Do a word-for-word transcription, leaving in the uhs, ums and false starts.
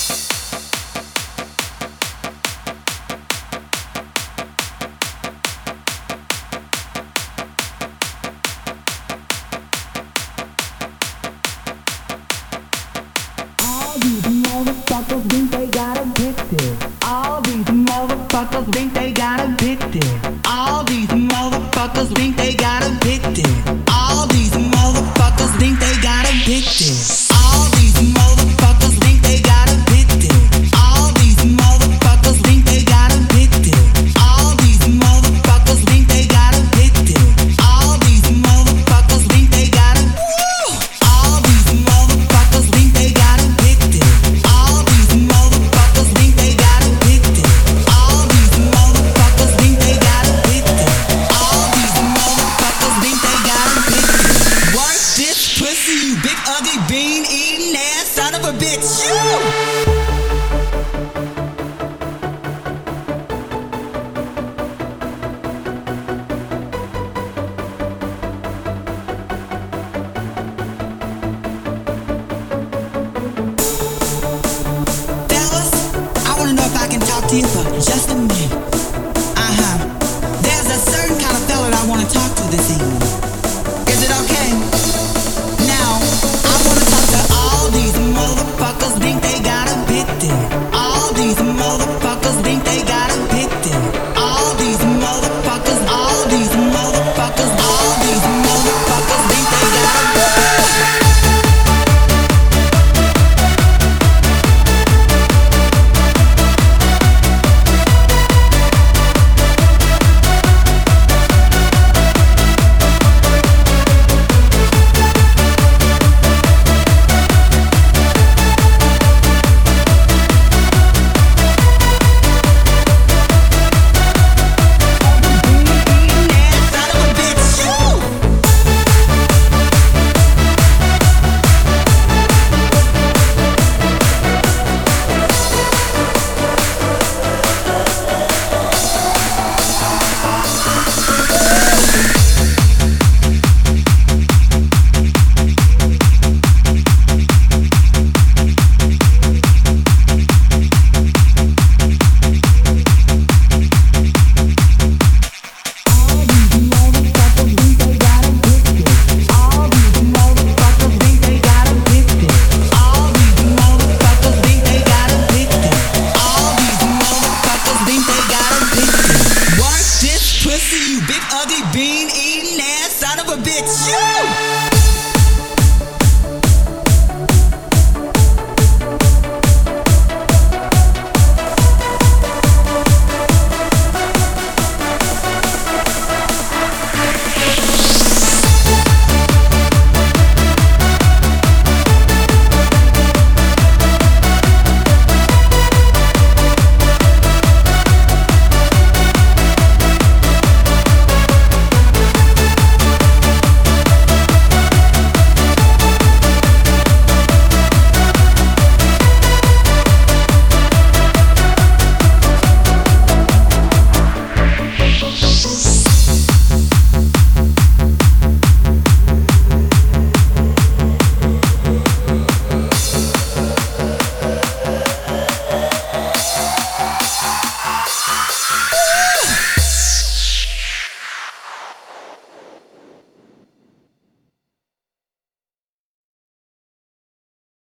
All these motherfuckers think they got addicted. All these motherfuckers think they got addicted. All these motherfuckers think they got addicted. All these motherfuckers think they got addicted. All these motherfuckers think they got addicted. All these motherfuckers think they got addicted. All these motherfuckers think they got addicted. All these motherfuckers think they got addicted. All these motherfuckers think they got addicted. All these motherfuckers think they got addicted. All these motherfuckers think they got addicted. All these motherfuckers think they got addicted. Work this pussy, you big ugly bean eating ass son of a bitch. You. Fellas, I wanna know if I can talk to you for just a minute.